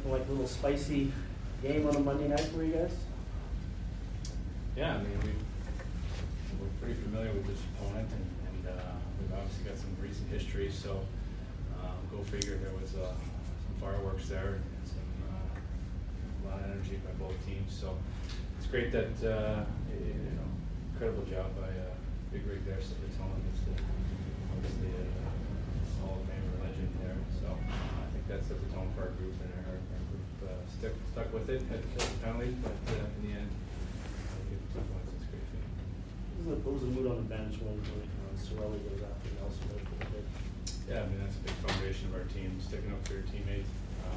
like a little spicy game on a Monday night for you guys? Yeah, I mean, we're pretty familiar with this opponent, and we've obviously got some recent history, so go figure. There was some fireworks there and some a lot of energy by both teams, so it's great that incredible job by Big Rig there, Silver Tone, obviously Hall of Famer legend there, so I think that set the tone for our group, and our group stuck with it, had to kill the penalty, but in the end, give 2 points. It's great feeling. What was the mood on the bench when Sorelli goes after Nelson? Yeah, I mean, that's a big foundation of our team, sticking up for your teammates,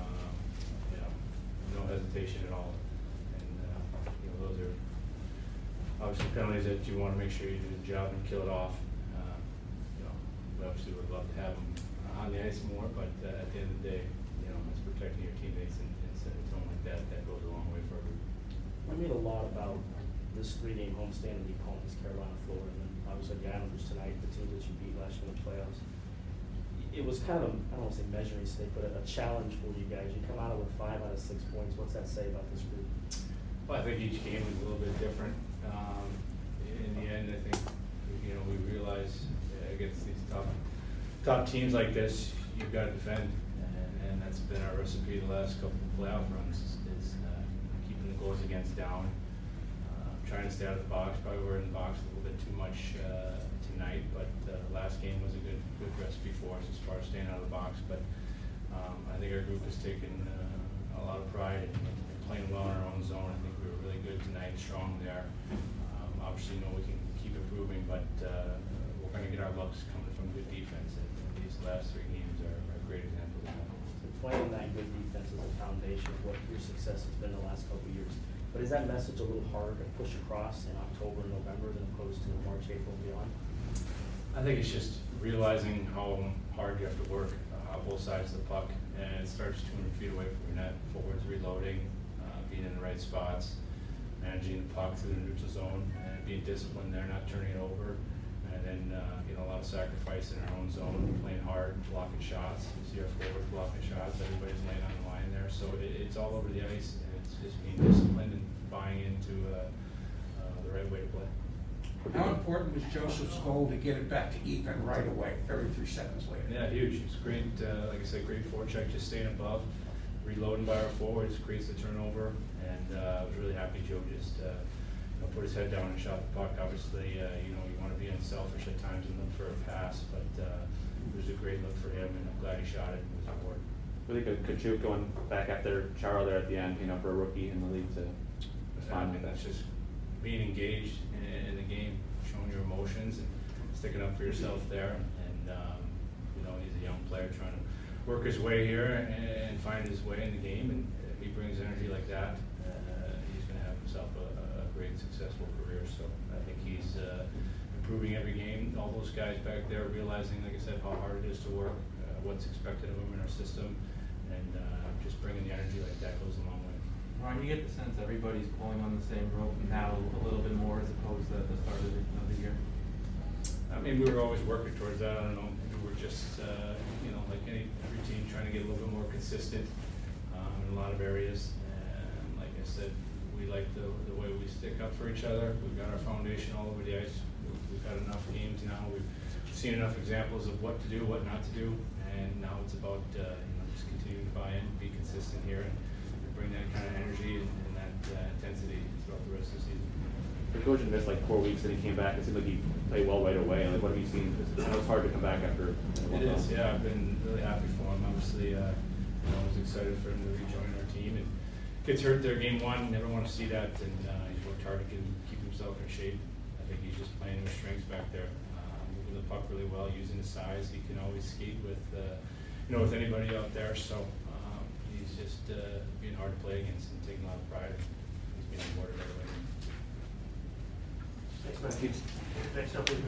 no hesitation at all. And those are obviously penalties that you want to make sure you do the job and kill it off. We obviously would love to have them on the ice more, but at the end of the day, it's protecting your teammates and setting a tone like that goes a long way for everyone. We made a lot about this 3-game homestand of the opponents, Carolina, Florida, and then obviously the Islanders tonight, the team that you beat last year in the playoffs. It was kind of, I don't want to say measuring stick, but a challenge for you guys. You come out with 5 out of 6 points. What's that say about this group? Well, I think each game was a little bit different. In the end, I think we realize against these top teams like this, you've got to defend, and that's been our recipe the last couple of playoff runs. Is keeping the goals against down, trying to stay out of the box. Probably we're in the box a little bit too much tonight, but last game was a good recipe for us as far as staying out of the box. But I think our group has taken a lot of pride in playing well in our own zone. I think we were really good tonight, strong there. Obviously, we can keep improving, but we're going to get our looks coming from good defense. And these last 3 games are a great example of that. So playing that good defense is the foundation of what your success has been the last couple of years. But is that message a little harder to push across in October and November than opposed to March, April, and beyond? I think it's just realizing how hard you have to work both sides of the puck, and it starts 200 feet away from your net. Forwards reloading, being in the right spots, managing the puck through the neutral zone, and being disciplined there, not turning it over, and then a lot of sacrifice in our own zone, playing hard, blocking shots. You see our forwards blocking shots. Everybody's laying on the line there, so it's all over the ice, and it's just being disciplined and buying into the right way to play. How important was Joseph's goal to get it back to even right away, 33 seconds later? Yeah, huge. It's great, like I said, great forecheck, just staying above, reloading by our forwards, creates the turnover, and I was really happy Joe just put his head down and shot the puck. Obviously, you want to be unselfish at times and look for a pass, but it was a great look for him, and I'm glad he shot it. It was important. Really good Kachuk going back after Charo there at the end, for a rookie in the league to respond. And that's just being engaged in the game, showing your emotions and sticking up for yourself there. And he's a young player trying to work his way here and find his way in the game. And if he brings energy like that, he's going to have himself a great, successful career. So I think he's improving every game. All those guys back there realizing, like I said, how hard it is to work, what's expected of them in our system, and just bringing the energy like that goes a long way. Ron, you get the sense everybody's pulling on the same rope now a little bit more as opposed to at the start of the year? I mean, we were always working towards that. I don't know. We were just, like every team, trying to get a little bit more consistent in a lot of areas. And like I said, we like the way we stick up for each other. We've got our foundation all over the ice. We've had enough games now. We've seen enough examples of what to do, what not to do. And now it's about just continuing to buy in, be consistent here, and bring that kind of energy and that intensity throughout the rest of the season. The coach missed like 4 weeks, and he came back. It seemed like he played well right away. Like, what have you seen? I know it's hard to come back after. It is, yeah. I've been really happy for him. Obviously, I was excited for him to rejoin our team. And gets hurt there game 1. Never want to see that. And he's worked hard to keep himself in shape. I think he's just playing with strengths back there, moving the puck really well, using his size. He can always skate with with anybody out there. So. He's just being hard to play against and taking a lot of pride. He's being rewarded every way. Thanks, Matthew. Next up,